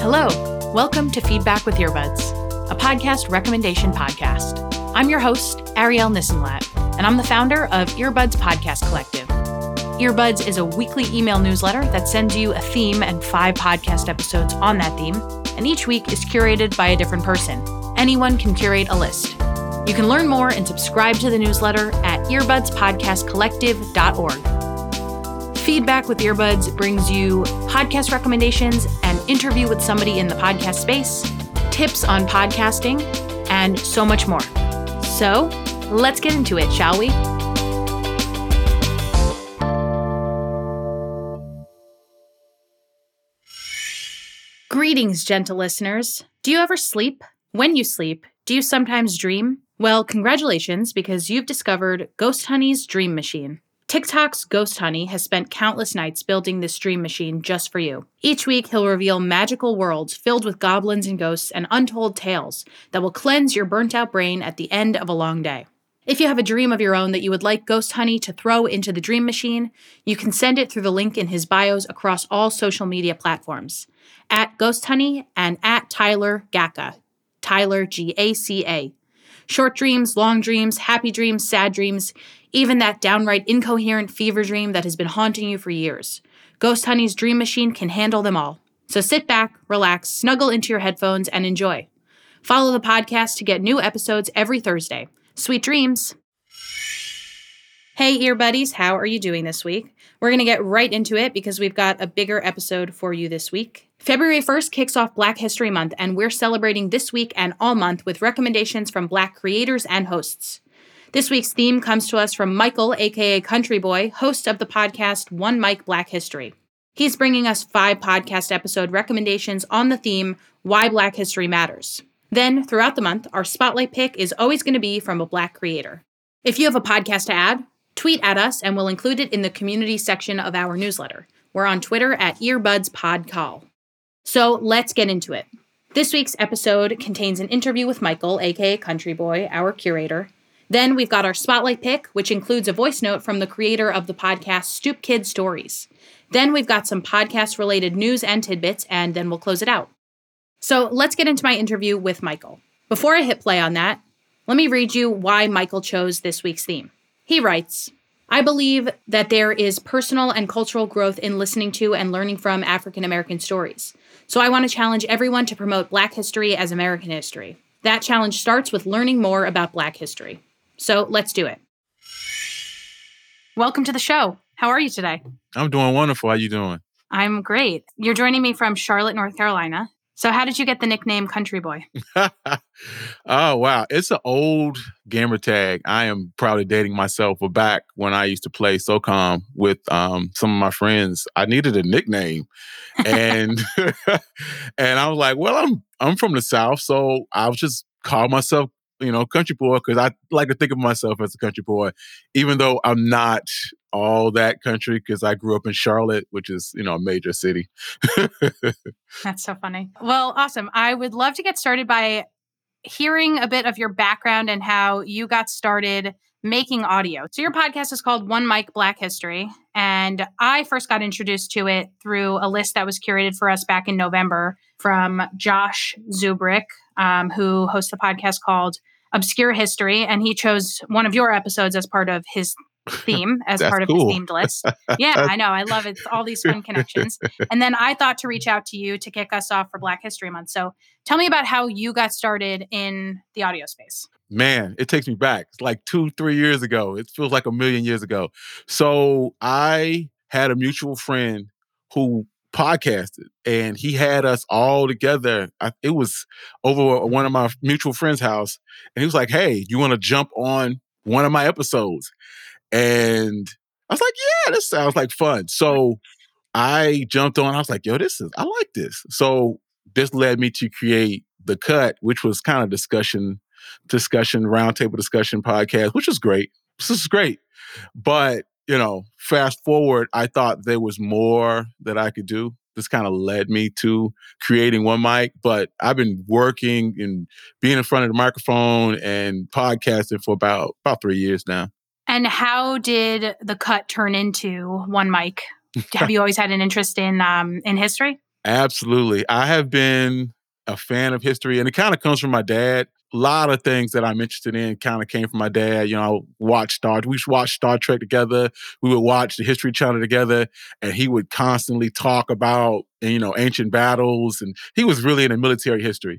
Hello, welcome to Feedback with Earbuds, a podcast recommendation podcast. I'm your host, Arielle Nissenblatt, and I'm the founder of Earbuds Podcast Collective. Earbuds is a weekly email newsletter that sends you a theme and 5 podcast episodes on that theme, and each week is curated by a different person. Anyone can curate a list. You can learn more and subscribe to the newsletter at earbudspodcastcollective.org. Feedback with Earbuds brings you podcast recommendations, an interview with somebody in the podcast space, tips on podcasting, and so much more. So, let's get into it, shall we? Greetings, gentle listeners. Do you ever sleep? When you sleep, do you sometimes dream? Well, congratulations, because you've discovered Ghost Honey's Dream Machine. TikTok's Ghost Honey has spent countless nights building this dream machine just for you. Each week, he'll reveal magical worlds filled with goblins and ghosts and untold tales that will cleanse your burnt-out brain at the end of a long day. If you have a dream of your own that you would like Ghost Honey to throw into the dream machine, you can send it through the link in his bios across all social media platforms, at Ghost Honey and at Tyler Gaca, Tyler Gaca. Short dreams, long dreams, happy dreams, sad dreams, even that downright incoherent fever dream that has been haunting you for years. Ghost Honey's Dream Machine can handle them all. So sit back, relax, snuggle into your headphones, and enjoy. Follow the podcast to get new episodes every Thursday. Sweet dreams! Hey, ear buddies, how are you doing this week? We're going to get right into it because we've got a bigger episode for you this week. February 1st kicks off Black History Month, and we're celebrating this week and all month with recommendations from Black creators and hosts. This week's theme comes to us from Michael, aka Country Boy, host of the podcast One Mic Black History. He's bringing us 5 podcast episode recommendations on the theme Why Black History Matters. Then, throughout the month, our spotlight pick is always going to be from a Black creator. If you have a podcast to add, tweet at us and we'll include it in the community section of our newsletter. We're on Twitter at EarbudsPodCall. So let's get into it. This week's episode contains an interview with Michael, aka Country Boy, our curator. Then we've got our spotlight pick, which includes a voice note from the creator of the podcast Stoop Kid Stories. Then we've got some podcast-related news and tidbits, and then we'll close it out. So let's get into my interview with Michael. Before I hit play on that, let me read you why Michael chose this week's theme. He writes, I believe that there is personal and cultural growth in listening to and learning from African American stories. So I want to challenge everyone to promote Black history as American history. That challenge starts with learning more about Black history. So let's do it. Welcome to the show. How are you today? I'm doing wonderful. How you doing? I'm great. You're joining me from Charlotte, North Carolina. So how did you get the nickname Country Boy? Oh, wow. It's an old gamer tag. I am probably dating myself, but back when I used to play SOCOM with some of my friends, I needed a nickname. And and I was like, well, I'm from the South, so I'll just call myself, Country Boy, because I like to think of myself as a country boy, even though I'm not all that country because I grew up in Charlotte, which is, a major city. That's so funny. Well, awesome. I would love to get started by hearing a bit of your background and how you got started making audio. So your podcast is called One Mic Black History, and I first got introduced to it through a list that was curated for us back in November from Josh Zubrick, who hosts a podcast called Obscure History, and he chose one of your episodes as part of his theme, as part of cool. his themed list. Yeah, I know. I love it. All these fun connections. And then I thought to reach out to you to kick us off for Black History Month. So tell me about how you got started in the audio space. Man, it takes me back. It's like 2-3 years ago. It feels like a million years ago. So I had a mutual friend who podcasted, and he had us all together. It was over one of my mutual friends' house. And he was like, hey, you want to jump on one of my episodes? And I was like, yeah, this sounds like fun. So I jumped on. I was like, yo, I like this. So this led me to create The Cut, which was kind of discussion, roundtable discussion podcast, which is great. This is great. But, fast forward, I thought there was more that I could do. This kind of led me to creating One Mic, but I've been working and being in front of the microphone and podcasting for about 3 years now. And how did The Cut turn into One Mic? Have you always had an interest in history? Absolutely. I have been a fan of history, and it kind of comes from my dad. A lot of things that I'm interested in kind of came from my dad. You know, we watched Star Trek together. We would watch the History Channel together, and he would constantly talk about, ancient battles, and he was really into military history.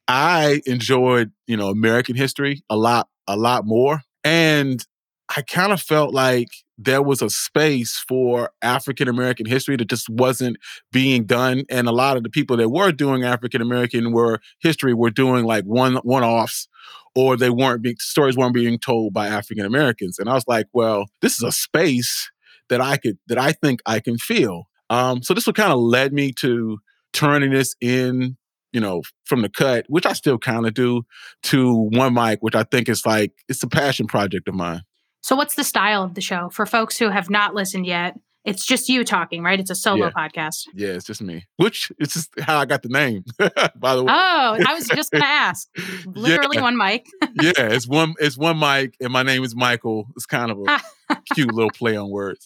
I enjoyed, American history a lot more. And I kind of felt like there was a space for African American history that just wasn't being done. And a lot of the people that were doing African American history were doing like one-offs, or stories weren't being told by African Americans. And I was like, well, this is a space that I think I can feel. So this what kind of led me to turning this in, from the cut, which I still kind of do, to One Mic, which I think is like, it's a passion project of mine. So what's the style of the show? For folks who have not listened yet, it's just you talking, right? It's a solo podcast. Yeah, it's just me, which it's just how I got the name, by the way. Oh, I was just going to ask. Literally One Mic. Yeah, it's one Mic, and my name is Michael. It's kind of a cute little play on words.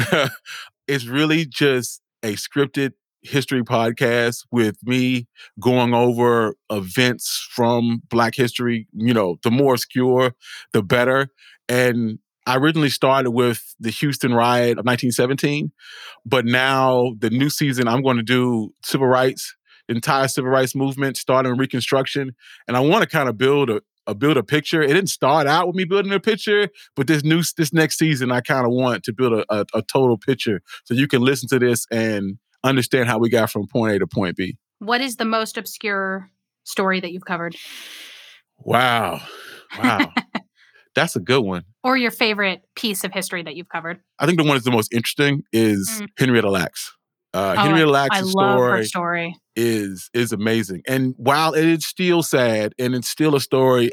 It's really just a scripted history podcast with me going over events from Black history. The more obscure, the better. And I originally started with the Houston riot of 1917, but now the new season I'm going to do civil rights, entire civil rights movement, starting Reconstruction, and I want to kind of build a picture. It didn't start out with me building a picture, but this next season I kind of want to build a total picture so you can listen to this and understand how we got from point A to point B. What is the most obscure story that you've covered? Wow. That's a good one. Or your favorite piece of history that you've covered? I think the one that's the most interesting is Henrietta Lacks. Henrietta Lacks' story is amazing. And while it is still sad, and it's still a story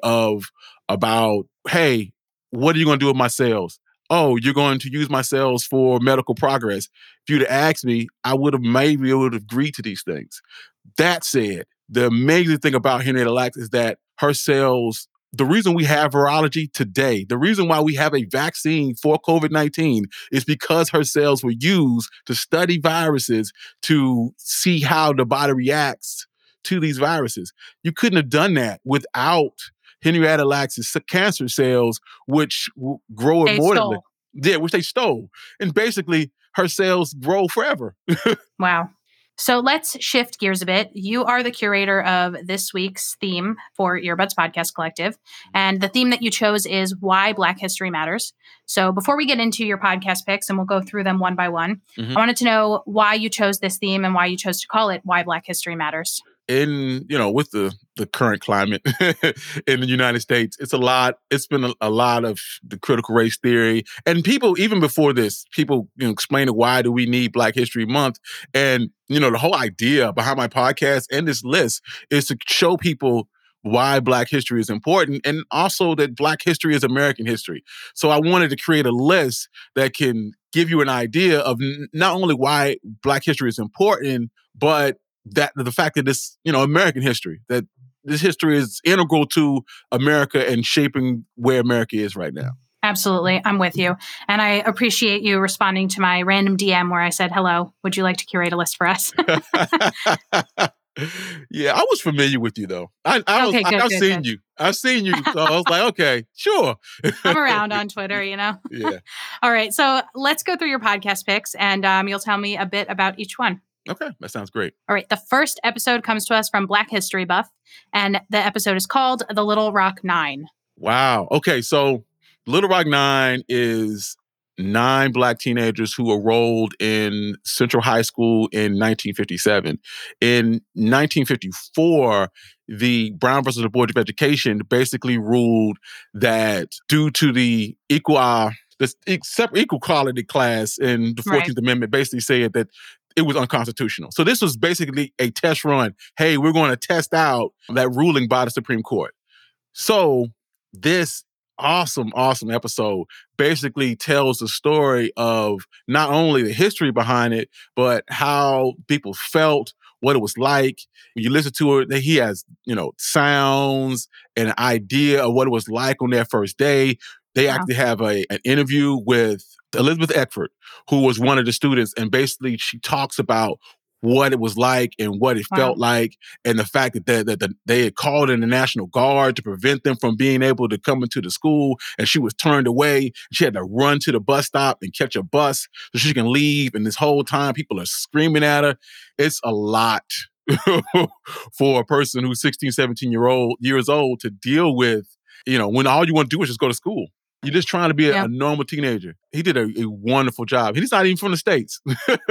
about, hey, what are you going to do with my cells? Oh, you're going to use my cells for medical progress. If you'd have asked me, I would have maybe agreed to these things. That said, the amazing thing about Henrietta Lacks is that her cells, the reason we have virology today, the reason why we have a vaccine for COVID-19 is because her cells were used to study viruses to see how the body reacts to these viruses. You couldn't have done that without Henrietta Lacks' cancer cells, which grow immortally. Yeah, which they stole. And basically, her cells grow forever. Wow. So let's shift gears a bit. You are the curator of this week's theme for Earbuds Podcast Collective. And the theme that you chose is Why Black History Matters. So before we get into your podcast picks, and we'll go through them one by one, I wanted to know why you chose this theme and why you chose to call it Why Black History Matters. With the current climate in the United States, it's been a lot of the critical race theory, and people, even before this, people, explaining why do we need Black History Month. And, the whole idea behind my podcast and this list is to show people why Black history is important, and also that Black history is American history. So I wanted to create a list that can give you an idea of not only why Black history is important, but that the fact that this, American history, that this history is integral to America and shaping where America is right now. Absolutely. I'm with you. And I appreciate you responding to my random DM where I said, hello, would you like to curate a list for us? Yeah, I was familiar with you, though. I've seen you. So I was like, okay, sure. I'm around on Twitter, Yeah. All right. So let's go through your podcast picks, and you'll tell me a bit about each one. Okay, that sounds great. All right. The first episode comes to us from Black History Buff, and the episode is called The Little Rock Nine. Wow. Okay, so Little Rock Nine is 9 Black teenagers who enrolled in Central High School in 1957. In 1954, the Brown versus the Board of Education basically ruled that due to the equal equality class in the 14th Amendment, basically said that it was unconstitutional. So this was basically a test run. Hey, we're going to test out that ruling by the Supreme Court. So this awesome episode basically tells the story of not only the history behind it, but how people felt, what it was like. When you listen to it, he has, sounds and an idea of what it was like on their first day. They actually have an interview with Elizabeth Eckford, who was one of the students, and basically she talks about what it was like and what it felt like, and the fact that they had called in the National Guard to prevent them from being able to come into the school, and she was turned away. She had to run to the bus stop and catch a bus so she can leave, and this whole time people are screaming at her. It's a lot for a person who's 16, 17 years old to deal with, when all you want to do is just go to school. You're just trying to be a normal teenager. He did a wonderful job. He's not even from the States.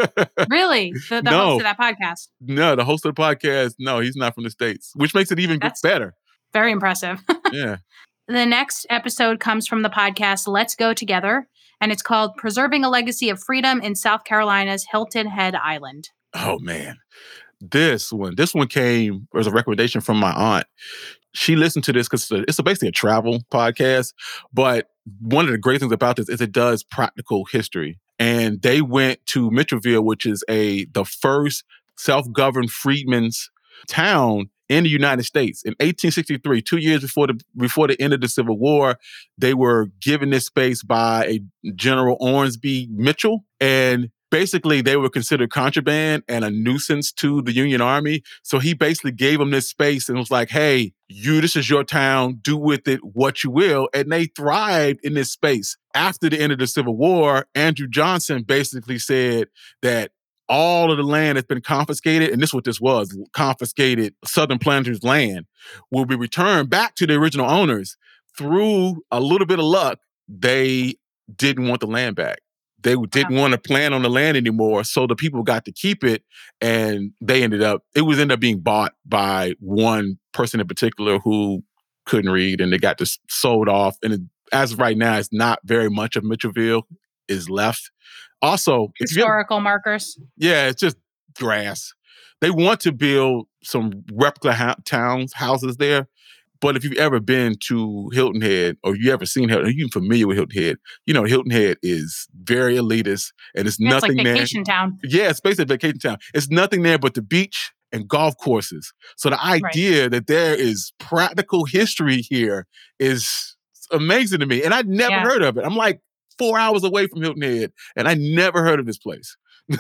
Really? The host of that podcast? No, the host of the podcast, no, he's not from the States, which makes it even better. Very impressive. Yeah. The next episode comes from the podcast Let's Go Together, and it's called Preserving a Legacy of Freedom in South Carolina's Hilton Head Island. Oh, man. This one came as a recommendation from my aunt. She listened to this because it's basically a travel podcast. But one of the great things about this is it does practical history. And they went to Mitchellville, which is the first self-governed freedmen's town in the United States. In 1863, 2 years before the end of the Civil War, they were given this space by a General Ormsby Mitchell. And basically, they were considered contraband and a nuisance to the Union Army. So he basically gave them this space and was like, hey, this is your town. Do with it what you will. And they thrived in this space. After the end of the Civil War, Andrew Johnson basically said that all of the land that's been confiscated, and this is what this was, confiscated Southern planters' land, will be returned back to the original owners. Through a little bit of luck, they didn't want the land back. They didn't want to plant on the land anymore, so the people got to keep it, and ended up being bought by one person in particular who couldn't read, and they got this sold off. And as of right now, it's not very much of Mitchellville is left. Also, historical markers. Yeah, it's just grass. They want to build some replica houses there. But if you've ever been to Hilton Head, or you ever seen Hilton, or you're familiar with Hilton Head, Hilton Head is very elitist, and it's nothing like there. Vacation town. Yeah, it's basically a vacation town. It's nothing there but the beach and golf courses. So the idea that there is practical history here is amazing to me, and I'd never heard of it. I'm like 4 hours away from Hilton Head, and I never heard of this place.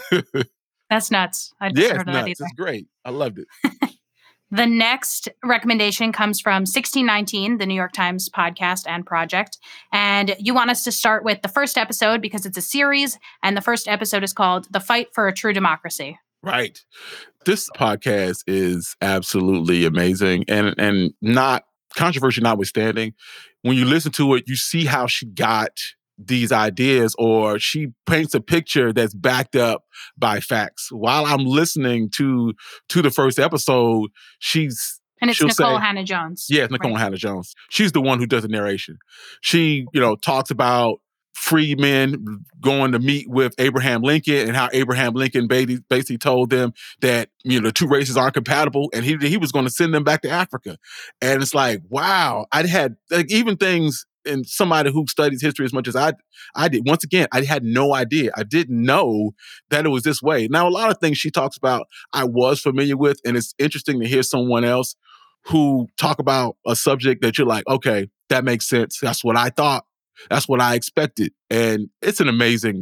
That's nuts. I'd never heard of that either. It's great. I loved it. The next recommendation comes from 1619, the New York Times podcast and project. And you want us to start with the first episode because it's a series, and the first episode is called The Fight for a True Democracy. Right. This podcast is absolutely amazing, and not controversy notwithstanding. When you listen to it, you see how she got these ideas, or she paints a picture that's backed up by facts. While I'm listening to the first episode, and it's Nicole Hannah-Jones. Yeah, it's Nicole Hannah-Jones. She's the one who does the narration. She, talks about freedmen going to meet with Abraham Lincoln, and how Abraham Lincoln basically told them that, the two races aren't compatible, and he was going to send them back to Africa. And it's like, wow, I'd had even things. And somebody who studies history as much as I did, once again, I had no idea. I didn't know that it was this way. Now, a lot of things she talks about, I was familiar with, and it's interesting to hear someone else who talk about a subject that you're like, okay, that makes sense. That's what I thought. That's what I expected. And it's an amazing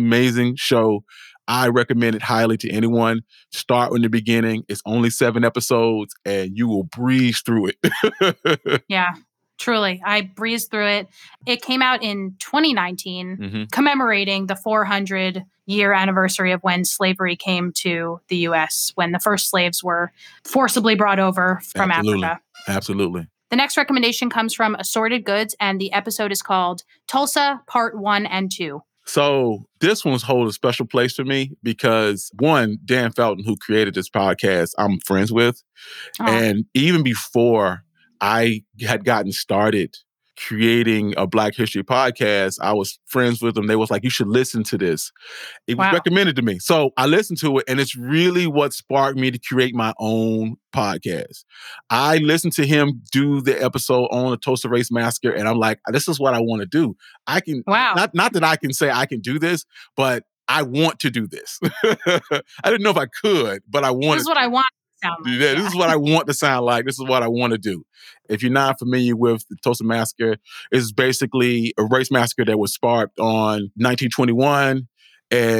show. I recommend it highly to anyone. Start in the beginning. It's only 7 episodes, and you will breeze through it. Yeah. Truly, I breezed through it. It came out in 2019, commemorating the 400-year anniversary of when slavery came to the U.S., when the first slaves were forcibly brought over from Africa. Absolutely. The next recommendation comes from Assorted Goods, and the episode is called Tulsa Part 1 and 2. So this one's hold a special place for me because, one, Dan Felton, who created this podcast, I'm friends with. Oh. And even before I had gotten started creating a Black History podcast, I was friends with them. They was like, you should listen to this. It was recommended to me. So I listened to it, and it's really what sparked me to create my own podcast. I listened to him do the episode on the Tulsa Race Massacre, and I'm like, this is what I want to do. I can, not that I can say I can do this, but I want to do this. I didn't know if I could, but I wanted. This is what I want. This is what I want to sound like. This is what I want to do. If you're not familiar with the Tulsa Massacre, it's basically a race massacre that was sparked on 1921. And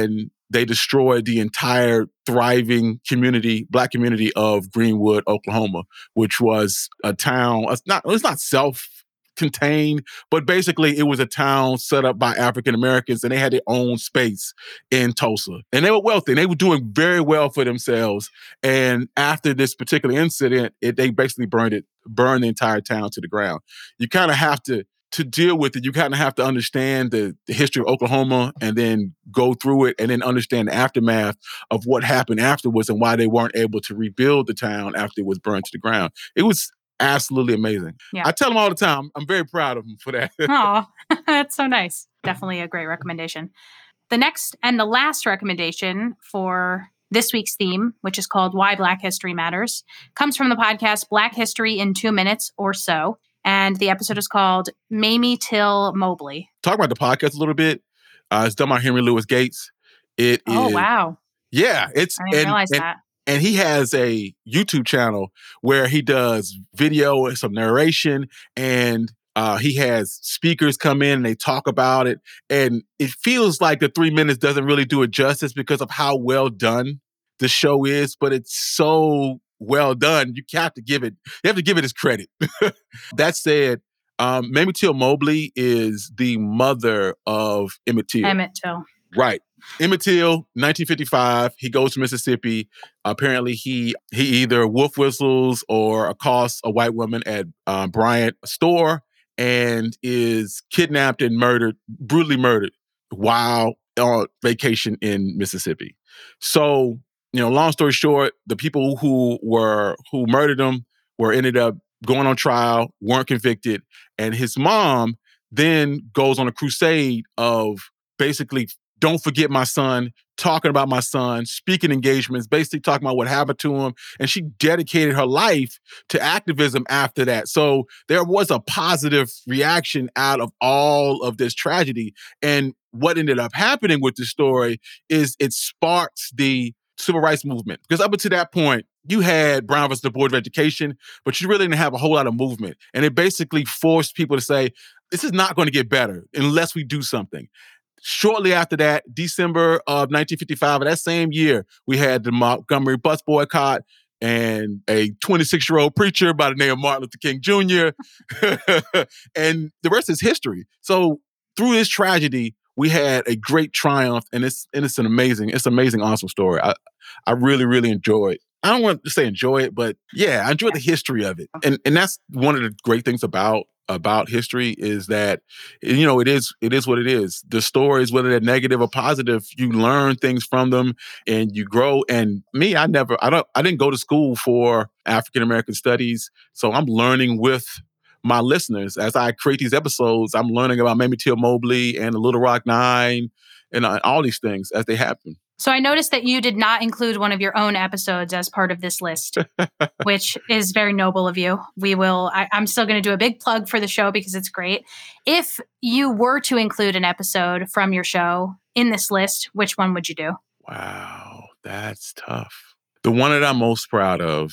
they destroyed the entire thriving community, Black community of Greenwood, Oklahoma, which was a town. It's not self-contained, but basically it was a town set up by African Americans, and they had their own space in Tulsa. And they were wealthy, and they were doing very well for themselves. And after this particular incident, they basically burned the entire town to the ground. You kind of have to deal with it, you kind of have to understand the history of Oklahoma and then go through it and then understand the aftermath of what happened afterwards and why they weren't able to rebuild the town after it was burned to the ground. It was absolutely amazing. Yeah. I tell them all the time, I'm very proud of them for that. Oh, that's so nice. Definitely a great recommendation. The next and the last recommendation for this week's theme, which is called Why Black History Matters, comes from the podcast Black History in 2 Minutes or So. And the episode is called Mamie Till Mobley. Talk about the podcast a little bit. It's done by Henry Louis Gates. Oh, wow. Yeah. I didn't realize that. And he has a YouTube channel where he does video and some narration, and he has speakers come in and they talk about it. And it feels like the 3 minutes doesn't really do it justice because of how well done the show is, but it's so well done. You have to give it his credit. That said, Mamie Till Mobley is the mother of Emmett Till. Emmett Till. Right. Emmett Till, 1955, he goes to Mississippi. Apparently, he either wolf whistles or accosts a white woman at Bryant store and is kidnapped and brutally murdered while on vacation in Mississippi. So, long story short, the people who murdered him ended up going on trial, weren't convicted, and his mom then goes on a crusade of basically, don't forget my son, talking about my son, speaking engagements, basically talking about what happened to him. And she dedicated her life to activism after that. So there was a positive reaction out of all of this tragedy. And what ended up happening with the story is it sparks the civil rights movement. Because up until that point, you had Brown versus the Board of Education, but you really didn't have a whole lot of movement. And it basically forced people to say, this is not going to get better unless we do something. Shortly after that, December of 1955, of that same year, we had the Montgomery bus boycott and a 26-year-old preacher by the name of Martin Luther King Jr. And the rest is history. So through this tragedy, we had a great triumph, and it's an amazing, awesome story. I really, really enjoy it. I don't want to say enjoy it, but yeah, I enjoy the history of it. And that's one of the great things about history is that, it is what it is. The stories, whether they're negative or positive, you learn things from them and you grow. And me, I didn't go to school for African American studies. So I'm learning with my listeners. As I create these episodes, I'm learning about Mamie Till Mobley and the Little Rock Nine and all these things as they happen. So I noticed that you did not include one of your own episodes as part of this list, which is very noble of you. I'm still going to do a big plug for the show because it's great. If you were to include an episode from your show in this list, which one would you do? Wow, that's tough. The one that I'm most proud of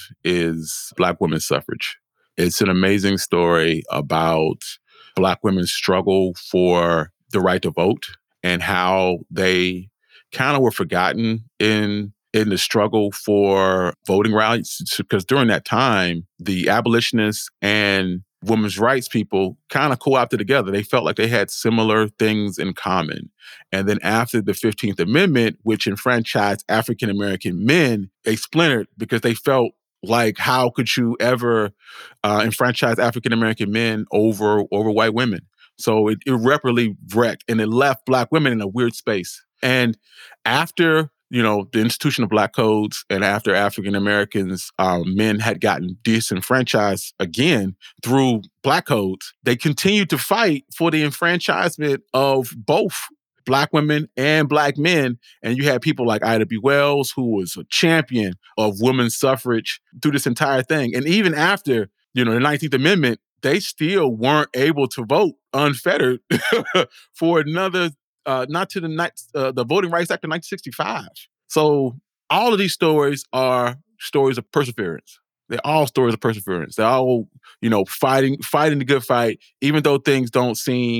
is Black women's suffrage. It's an amazing story about Black women's struggle for the right to vote and how they kind of were forgotten in the struggle for voting rights. Because during that time, the abolitionists and women's rights people kind of co-opted together. They felt like they had similar things in common. And then after the 15th Amendment, which enfranchised African-American men, they splintered because they felt like, how could you ever enfranchise African-American men over white women? So it irreparably wrecked, and it left Black women in a weird space. And after, the institution of Black codes and after African Americans, men had gotten disenfranchised again through Black codes, they continued to fight for the enfranchisement of both Black women and Black men. And you had people like Ida B. Wells, who was a champion of women's suffrage through this entire thing. And even after, the 19th Amendment, they still weren't able to vote unfettered for another, not to the Voting Rights Act of 1965. So all of these stories are stories of perseverance. They're all stories of perseverance. They're all, fighting the good fight, even though things don't seem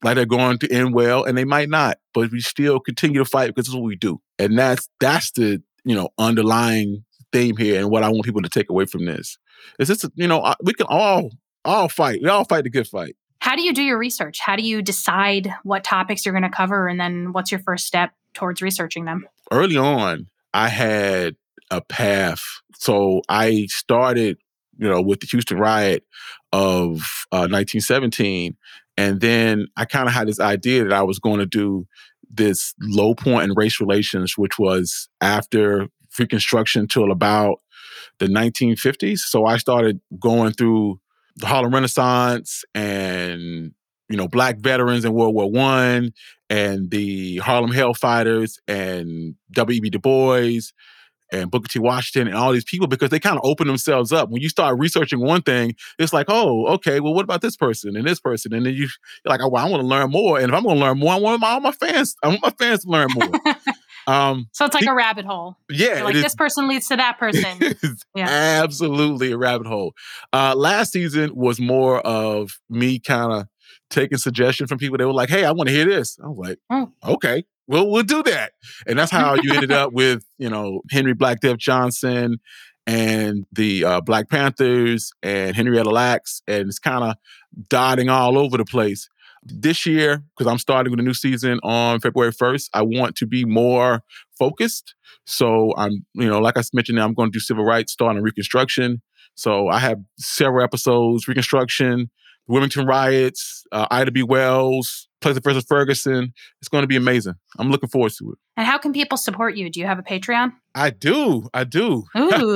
like they're going to end well, and they might not, but we still continue to fight because this is what we do. And that's the, underlying theme here, and what I want people to take away from this. Is this, we can all fight. We all fight the good fight. How do you do your research? How do you decide what topics you're going to cover, and then what's your first step towards researching them? Early on, I had a path. So I started, with the Houston riot of 1917. And then I kind of had this idea that I was going to do this low point in race relations, which was after Reconstruction till about the 1950s. So I started going through the Harlem Renaissance and, Black veterans in World War I and the Harlem Hellfighters and W.E.B. Du Bois and Booker T. Washington and all these people, because they kind of open themselves up. When you start researching one thing, it's like, oh, okay, well, what about this person and this person? And then you're like, oh, well, I want to learn more. And if I'm going to learn more, I want my fans to learn more. So it's like a rabbit hole. Yeah. You're like, this person leads to that person. Yeah. Absolutely a rabbit hole. Last season was more of me kind of taking suggestions from people. They were like, hey, I want to hear this. I was like, okay. Well, we'll do that. And that's how you ended up with, Henry Black Death Johnson and the Black Panthers and Henrietta Lacks. And it's kind of dotting all over the place. This year, because I'm starting with a new season on February 1st, I want to be more focused. So I'm, like I mentioned, I'm going to do civil rights starting Reconstruction. So I have several episodes, Reconstruction, Wilmington riots, Ida B. Wells, Plessy versus Ferguson. It's going to be amazing. I'm looking forward to it. And how can people support you? Do you have a Patreon? I do. Ooh.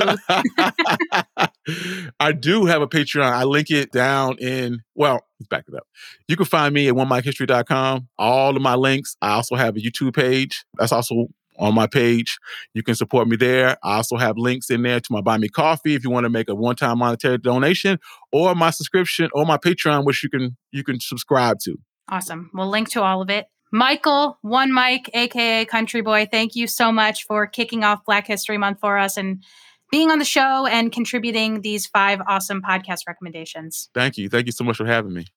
I do have a Patreon. I link it down let's back it up. You can find me at onemikehistory.com. All of my links. I also have a YouTube page. That's also on my page. You can support me there. I also have links in there to my Buy Me Coffee if you want to make a one-time monetary donation, or my subscription, or my Patreon, which you can subscribe to. Awesome. We'll link to all of it. Michael, One Mike, aka Country Boy, thank you so much for kicking off Black History Month for us and being on the show and contributing these 5 awesome podcast recommendations. Thank you. Thank you so much for having me.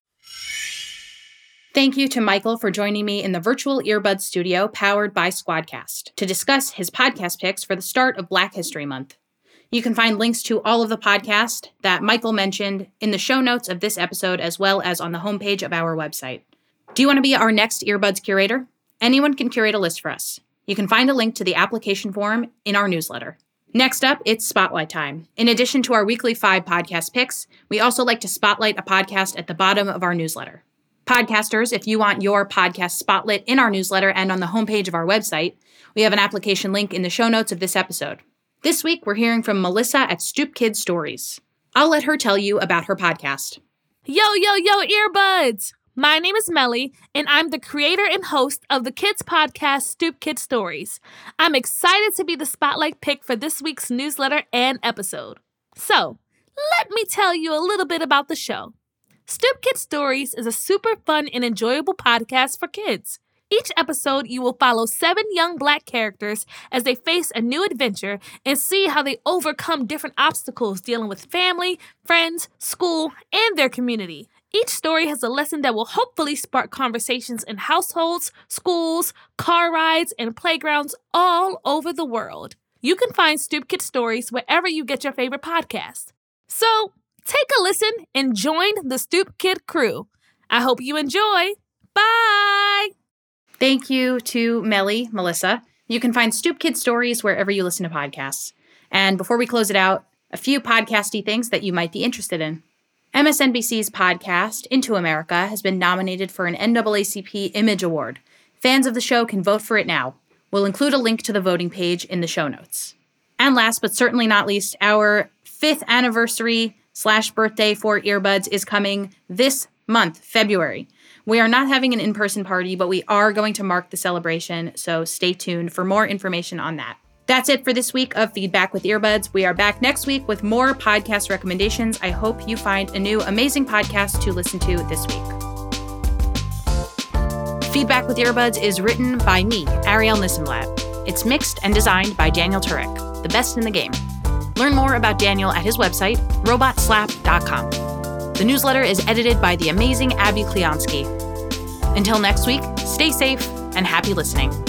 Thank you to Michael for joining me in the virtual earbud studio powered by Squadcast to discuss his podcast picks for the start of Black History Month. You can find links to all of the podcasts that Michael mentioned in the show notes of this episode, as well as on the homepage of our website. Do you want to be our next Earbuds curator? Anyone can curate a list for us. You can find a link to the application form in our newsletter. Next up, it's Spotlight Time. In addition to our weekly 5 podcast picks, we also like to spotlight a podcast at the bottom of our newsletter. Podcasters, if you want your podcast spotlit in our newsletter and on the homepage of our website, we have an application link in the show notes of this episode. This week, we're hearing from Melissa at Stoop Kid Stories. I'll let her tell you about her podcast. Yo, earbuds! My name is Melly, and I'm the creator and host of the kids podcast, Stoop Kid Stories. I'm excited to be the spotlight pick for this week's newsletter and episode. So, let me tell you a little bit about the show. Stoop Kid Stories is a super fun and enjoyable podcast for kids. Each episode, you will follow 7 young Black characters as they face a new adventure and see how they overcome different obstacles dealing with family, friends, school, and their community. Each story has a lesson that will hopefully spark conversations in households, schools, car rides, and playgrounds all over the world. You can find Stoop Kid Stories wherever you get your favorite podcasts. So, take a listen and join the Stoop Kid crew. I hope you enjoy. Bye! Thank you to Melissa. You can find Stoop Kid Stories wherever you listen to podcasts. And before we close it out, a few podcasty things that you might be interested in. MSNBC's podcast, Into America, has been nominated for an NAACP Image Award. Fans of the show can vote for it now. We'll include a link to the voting page in the show notes. And last but certainly not least, our 5th anniversary/birthday for Earbuds is coming this month, February. We are not having an in-person party, but we are going to mark the celebration, so stay tuned for more information on that. That's it for this week of Feedback with Earbuds. We are back next week with more podcast recommendations. I hope you find a new amazing podcast to listen to this week. Feedback with Earbuds is written by me, Ariel Nissenblatt. It's mixed and designed by Daniel Turek, the best in the game. Learn more about Daniel at his website, robotslap.com. The newsletter is edited by the amazing Abby Kleonsky. Until next week, stay safe and happy listening.